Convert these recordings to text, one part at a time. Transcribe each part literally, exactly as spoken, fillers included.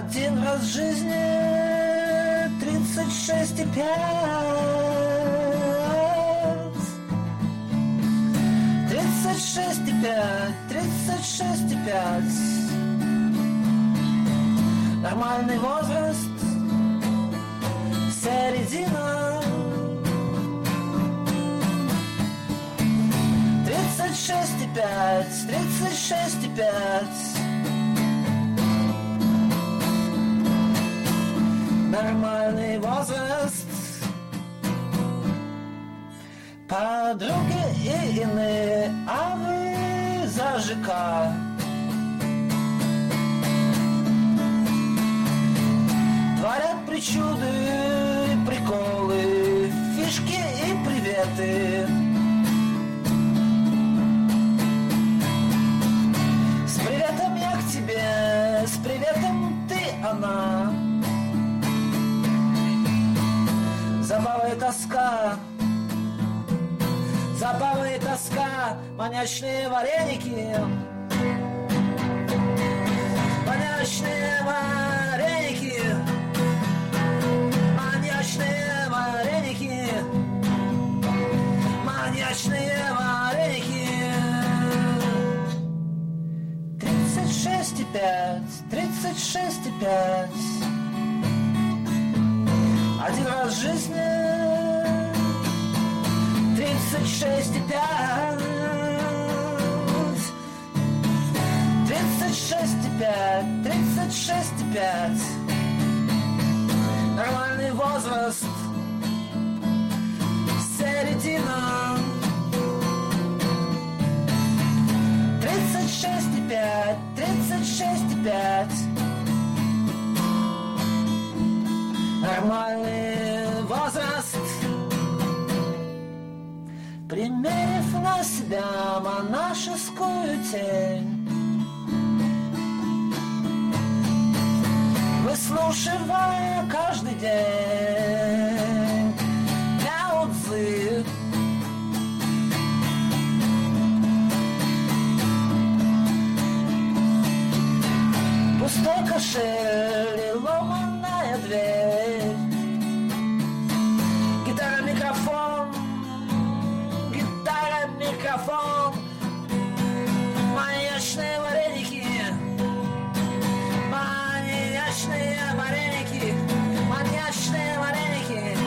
Один раз в жизни тридцать шесть и пять. Тридцать шесть и пять, тридцать шесть и пять. Нормальный возраст, середина. Тридцать шесть и пять, тридцать шесть и пять. Нормальный возраст. Подруги и иные, а вы за ЖК. Творят причуды и приколы, фишки и приветы. С приветом я к тебе, с приветом ты, она. Забава и тоска, забава и тоска, маньячные вареники. Маньячные вареники, маньячные вареники, маньячные вареники. Тридцать шесть и пять, тридцать шесть и пять. Один раз в жизни тридцать шесть и пять. Тридцать шесть и пять, тридцать шесть и пять. Нормальный возраст, середина. Тридцать шесть и пять, тридцать шесть и пять. Нормальный возраст. Примерив на себя монашескую тень, выслушивая каждый день Ляо Цзы, пустой кошель и ломаная дверь, гитара, микрофон, гитара, микрофон, маньячные вареники, маньячные вареники, маньячные вареники,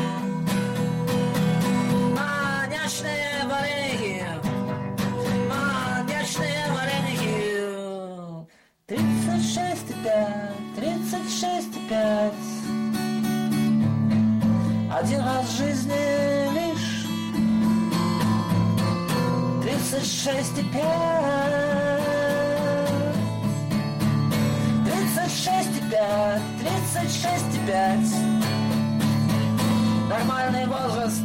маньячные вареники, маньячные вареники. Тридцать шесть и пять, тридцать шесть и пять. Один раз в жизни лишь тридцать шесть и пять. Тридцать шесть и пять, тридцать шесть и пять. Нормальный возраст,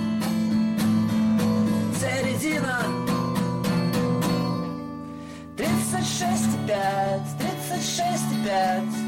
середина. Тридцать шесть и пять, тридцать шесть и пять.